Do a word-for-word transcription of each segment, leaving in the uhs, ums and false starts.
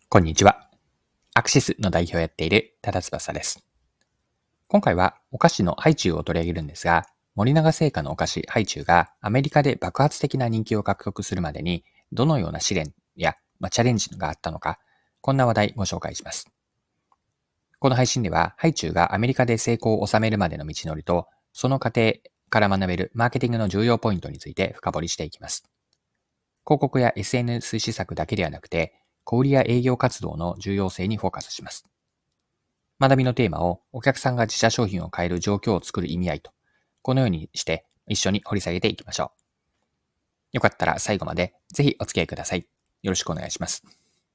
こんにちは。アクシスの代表をやっている多田翼です。今回はお菓子のハイチュウを取り上げるんですが、森永製菓のお菓子ハイチュウがアメリカで爆発的な人気を獲得するまでにどのような試練や、まあ、チャレンジがあったのか、こんな話題ご紹介します。この配信ではハイチュウがアメリカで成功を収めるまでの道のりと、その過程から学べるマーケティングの重要ポイントについて深掘りしていきます。広告や エスエヌエス 施策だけではなくて、小売や営業活動の重要性にフォーカスします。学びのテーマをお客さんが自社商品を変える状況を作る意味合いと、このようにして一緒に掘り下げていきましょう。よかったら最後までぜひお付き合いください。よろしくお願いします。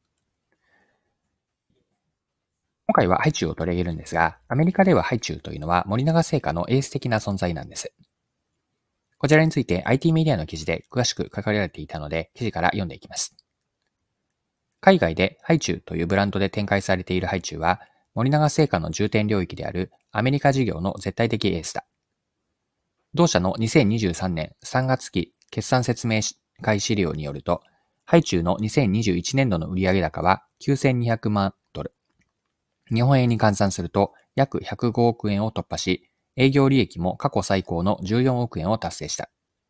今回はハイチュウを取り上げるんですが、アメリカではハイチュウというのは森永製菓のエース的な存在なんです。こちらについて アイティー メディアの記事で詳しく書かれていたので、記事から読んでいきます。海外でハイチュウというブランドで展開されているハイチュウは、森永製菓の重点領域であるアメリカ事業の絶対的エースだ。同社のにせんにじゅうさんねんさんがつ期決算説明会資料によると、ハイチュウのにせんにじゅういちねんどの売上高はきゅうせんにひゃくまんドル。日本円に換算すると約ひゃくごおくえんを突破し、営業利益も過去最高のじゅうよんおくえんを達成した。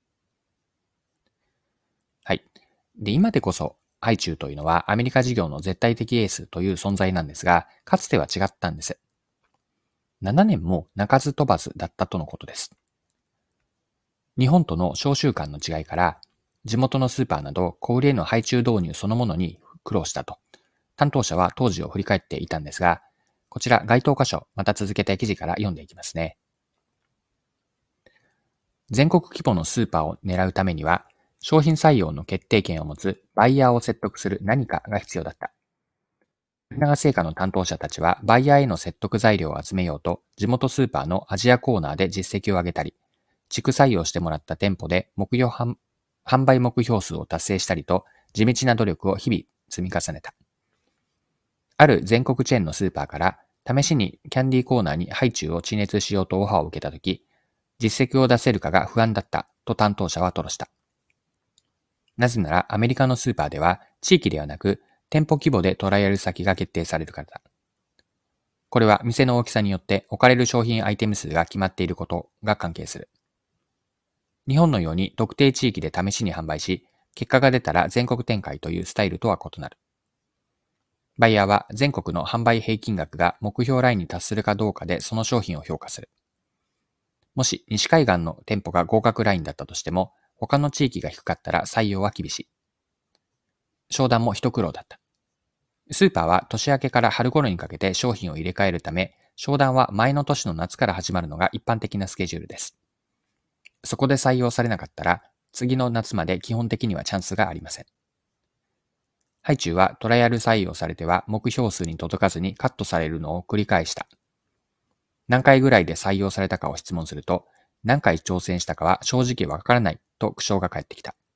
はい。で、今でこそ、ハイチュウというのはアメリカ事業の絶対的エースという存在なんですが、かつては違ったんです。ななねんも鳴かず飛ばずだったとのことです。日本との商習慣の違いから、地元のスーパーなど小売りへのハイチュウ導入そのものに苦労したと、担当者は当時を振り返っていたんですが、こちら該当箇所、また続けて記事から読んでいきますね。全国規模のスーパーを狙うためには、商品採用の決定権を持つバイヤーを説得する何かが必要だった。森永製菓の担当者たちはバイヤーへの説得材料を集めようと、地元スーパーのアジアコーナーで実績を上げたり、地区採用してもらった店舗で目標販販売目標数を達成したりと、地道な努力を日々積み重ねた。ある全国チェーンのスーパーから、試しにキャンディーコーナーにハイチュウを陳列しようとオファーを受けたとき、実績を出せるかが不安だったと担当者は吐露した。なぜならアメリカのスーパーでは地域ではなく店舗規模でトライアル先が決定されるからだ。これは店の大きさによって置かれる商品アイテム数が決まっていることが関係する。日本のように特定地域で試しに販売し、結果が出たら全国展開というスタイルとは異なる。バイヤーは全国の販売平均額が目標ラインに達するかどうかでその商品を評価する。もし西海岸の店舗が合格ラインだったとしても、他の地域が低かったら採用は厳しい。商談も一苦労だった。スーパーは年明けから春頃にかけて商品を入れ替えるため、商談は前の年の夏から始まるのが一般的なスケジュールです。そこで採用されなかったら、次の夏まで基本的にはチャンスがありません。ハイチュウはトライアル採用されては目標数に届かずにカットされるのを繰り返した。何回ぐらいで採用されたかを質問すると、何回挑戦したかは正直わからないと苦笑が返ってきた。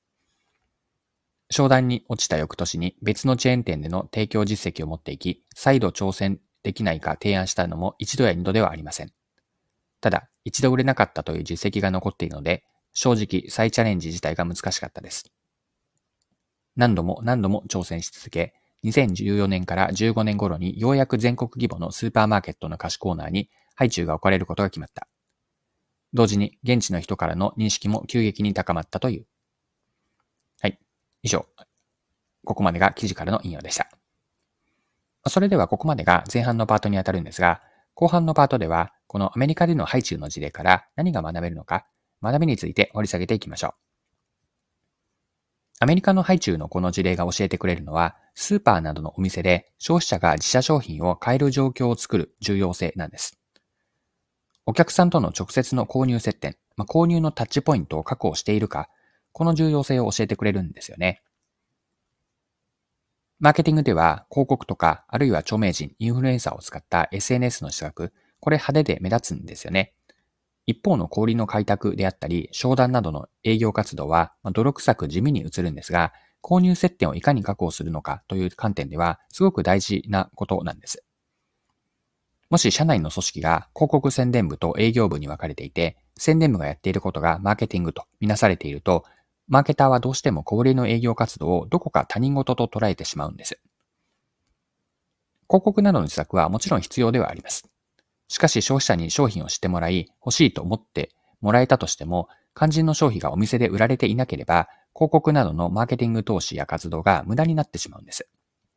商談に落ちた翌年に別のチェーン店での提供実績を持っていき、再度挑戦できないか提案したのも一度や二度ではありません。ただ、一度売れなかったという実績が残っているので、正直再チャレンジ自体が難しかったです。何度も何度も挑戦し続け、にせんじゅうよねんからじゅうごねん頃にようやく全国規模のスーパーマーケットの菓子コーナーにハイチュウが置かれることが決まった。同時に現地の人からの認識も急激に高まったという。はい。以上。ここまでが記事からの引用でした。それではここまでが前半のパートにあたるんですが、後半のパートでは、このアメリカでのハイチュウの事例から何が学べるのか、学びについて掘り下げていきましょう。アメリカのハイチュウのこの事例が教えてくれるのは、スーパーなどのお店で消費者が自社商品を買える状況を作る重要性なんです。お客さんとの直接の購入接点、まあ、購入のタッチポイントを確保しているか、この重要性を教えてくれるんですよね。マーケティングでは広告とか、あるいは著名人、インフルエンサーを使った エスエヌエス の施策、これ派手で目立つんですよね。一方の小売の開拓であったり、商談などの営業活動は、まあ、泥臭く地味に映るんですが、購入接点をいかに確保するのかという観点では、すごく大事なことなんです。もし社内の組織が広告宣伝部と営業部に分かれていて、宣伝部がやっていることがマーケティングとみなされていると、マーケターはどうしても小売りの営業活動をどこか他人事と捉えてしまうんです。 広告などの施策はもちろん必要ではあります。しかし消費者に商品を知ってもらい、欲しいと思ってもらえたとしても、肝心の商品がお店で売られていなければ、広告などのマーケティング投資や活動が無駄になってしまうんです。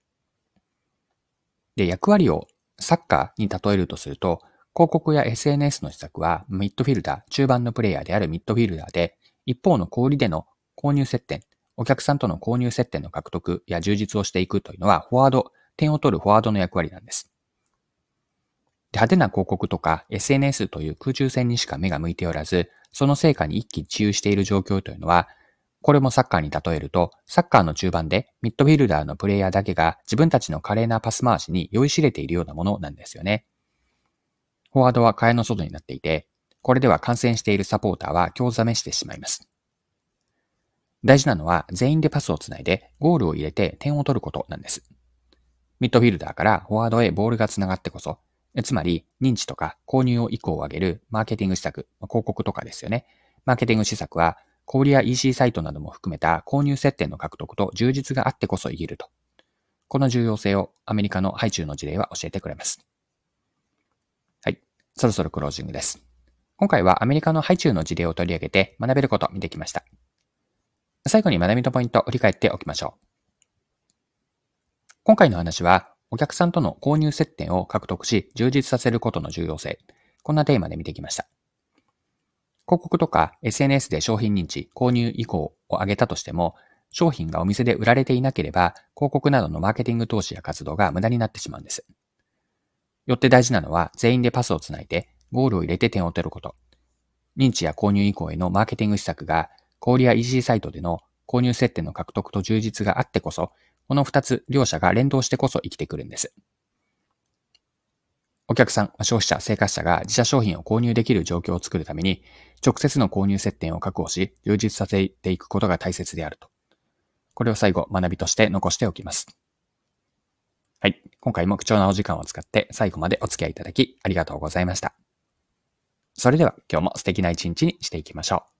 で、役割をサッカーに例えるとすると、広告や エスエヌエス の施策はミッドフィルダー、中盤のプレイヤーであるミッドフィルダーで、一方の小売での購入接点、お客さんとの購入接点の獲得や充実をしていくというのは、フォワード、点を取るフォワードの役割なんです。で、派手な広告とか エスエヌエス という空中戦にしか目が向いておらず、その成果に一喜一憂している状況というのは、これもサッカーに例えると、サッカーの中盤でミッドフィルダーのプレイヤーだけが自分たちの華麗なパス回しに酔いしれているようなものなんですよね。フォワードは蚊帳の外になっていて、これでは観戦しているサポーターは興ざめしてしまいます。大事なのは全員でパスをつないでゴールを入れて点を取ることなんです。ミッドフィルダーからフォワードへボールがつながってこそ、つまり認知とか購入を意向を上げるマーケティング施策、広告とかですよね。マーケティング施策は小売や イーシー サイトなども含めた購入接点の獲得と充実があってこそ言えると。この重要性をアメリカのハイチュウの事例は教えてくれます。はい。そろそろクロージングです。今回はアメリカのハイチュウの事例を取り上げて学べることを見てきました。最後に学びのポイントを振り返っておきましょう。今回の話は、お客さんとの購入接点を獲得し、充実させることの重要性。こんなテーマで見てきました。広告とか エスエヌエス で商品認知、購入意向を上げたとしても、商品がお店で売られていなければ、広告などのマーケティング投資や活動が無駄になってしまうんです。よって大事なのは、全員でパスをつないで、ゴールを入れて点を取ること。認知や購入意向へのマーケティング施策が、小売や イーシー サイトでの購入接点の獲得と充実があってこそ、この二つ、両者が連動してこそ生きてくるんです。お客さん、消費者、生活者が自社商品を購入できる状況を作るために、直接の購入接点を確保し、充実させていくことが大切であると。これを最後、学びとして残しておきます。はい。今回も貴重なお時間を使って最後までお付き合いいただきありがとうございました。それでは今日も素敵な一日にしていきましょう。